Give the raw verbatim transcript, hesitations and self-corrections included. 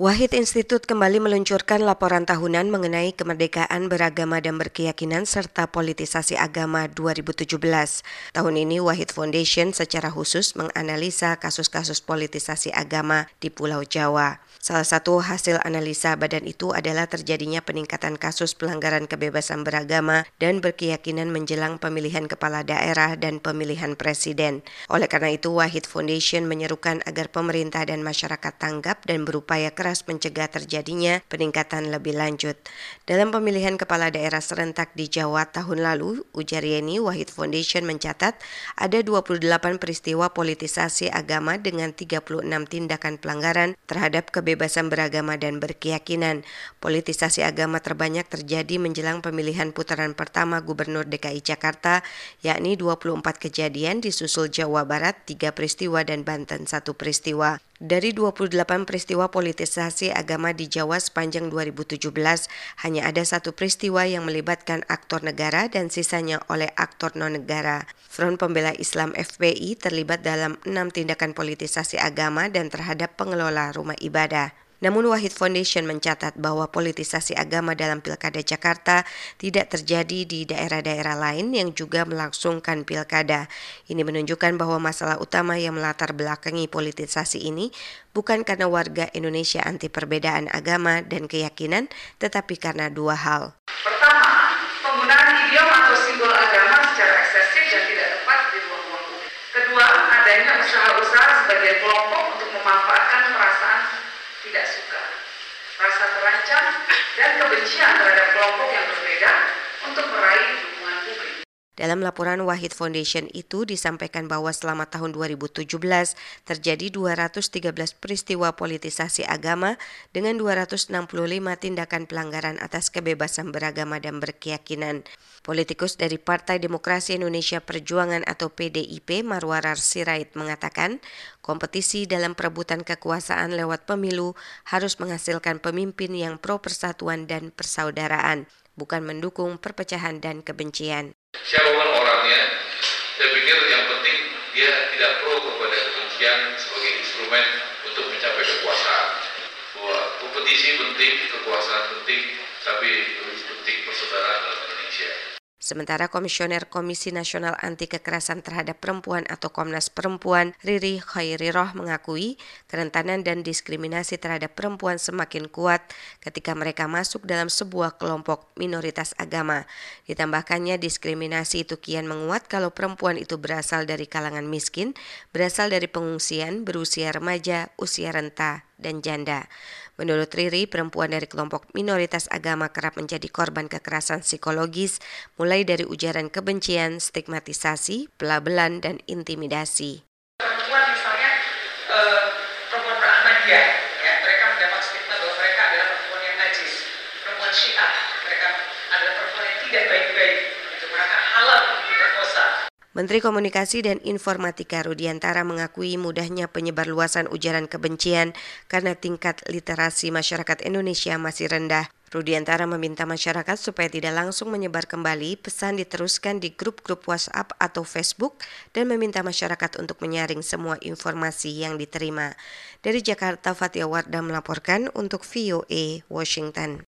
Wahid Institute kembali meluncurkan laporan tahunan mengenai kemerdekaan beragama dan berkeyakinan serta politisasi agama dua ribu tujuh belas. Tahun ini Wahid Foundation secara khusus menganalisa kasus-kasus politisasi agama di Pulau Jawa. Salah satu hasil analisa badan itu adalah terjadinya peningkatan kasus pelanggaran kebebasan beragama dan berkeyakinan menjelang pemilihan kepala daerah dan pemilihan presiden. Oleh karena itu, Wahid Foundation menyerukan agar pemerintah dan masyarakat tanggap dan berupaya keras mencegah terjadinya peningkatan lebih lanjut. Dalam pemilihan kepala daerah serentak di Jawa tahun lalu, ujar Yeni, Wahid Foundation mencatat ada dua puluh delapan peristiwa politisasi agama dengan tiga puluh enam tindakan pelanggaran terhadap kebebasan beragama dan berkeyakinan. Politisasi agama terbanyak terjadi menjelang pemilihan putaran pertama Gubernur D K I Jakarta, yakni dua puluh empat kejadian, disusul Jawa Barat tiga peristiwa dan Banten satu peristiwa. Dari dua puluh delapan peristiwa politisasi agama di Jawa sepanjang dua ribu tujuh belas, hanya ada satu peristiwa yang melibatkan aktor negara dan sisanya oleh aktor non-negara. Front Pembela Islam F P I terlibat dalam enam tindakan politisasi agama dan terhadap pengelola rumah ibadah. Namun Wahid Foundation mencatat bahwa politisasi agama dalam Pilkada Jakarta tidak terjadi di daerah-daerah lain yang juga melangsungkan pilkada. Ini menunjukkan bahwa masalah utama yang melatar belakangi politisasi ini bukan karena warga Indonesia anti perbedaan agama dan keyakinan, tetapi karena dua hal. Pertama, penggunaan idiom atau simbol agama secara eksesif dan tidak tepat di ruang-ruang publik. Kedua, adanya usaha-usaha sebagai kelompok untuk memanfaatkan perasaan tidak suka, rasa terancam, dan kebencian terhadap kelompok yang berbeda untuk meraih dukungan publik. Dalam laporan Wahid Foundation itu disampaikan bahwa selama tahun dua ribu tujuh belas terjadi dua ratus tiga belas peristiwa politisasi agama dengan dua ratus enam puluh lima tindakan pelanggaran atas kebebasan beragama dan berkeyakinan. Politikus dari Partai Demokrasi Indonesia Perjuangan atau P D I P, Marwarar Sirait, mengatakan kompetisi dalam perebutan kekuasaan lewat pemilu harus menghasilkan pemimpin yang pro persatuan dan persaudaraan, bukan mendukung perpecahan dan kebencian. Siapapun orangnya, saya pikir yang penting dia tidak pro kepada kebencian sebagai instrumen untuk mencapai kekuasaan. Bahwa kompetisi penting, kekuasaan penting, tapi lebih penting persaudaraan dalam Indonesia. Sementara Komisioner Komisi Nasional Anti Kekerasan Terhadap Perempuan atau Komnas Perempuan, Riri Khairiroh, mengakui kerentanan dan diskriminasi terhadap perempuan semakin kuat ketika mereka masuk dalam sebuah kelompok minoritas agama. Ditambahkannya, diskriminasi itu kian menguat kalau perempuan itu berasal dari kalangan miskin, berasal dari pengungsian, berusia remaja, usia renta, dan janda. Menurut Riri, perempuan dari kelompok minoritas agama kerap menjadi korban kekerasan psikologis, mulai dari ujaran kebencian, stigmatisasi, pelabelan, dan intimidasi. Perempuan misalnya, eh, perempuan Ahmadiyah, ya, mereka mendapat stigma bahwa mereka adalah perempuan yang najis. Perempuan Syiah, mereka adalah perempuan yang tidak baik-baik, gitu. Mereka halal untuk diperkosa. Menteri Komunikasi dan Informatika Rudiantara mengakui mudahnya penyebarluasan ujaran kebencian karena tingkat literasi masyarakat Indonesia masih rendah. Rudiantara meminta masyarakat supaya tidak langsung menyebar kembali pesan diteruskan di grup-grup WhatsApp atau Facebook dan meminta masyarakat untuk menyaring semua informasi yang diterima. Dari Jakarta, Fatia Wardah melaporkan untuk V O A Washington.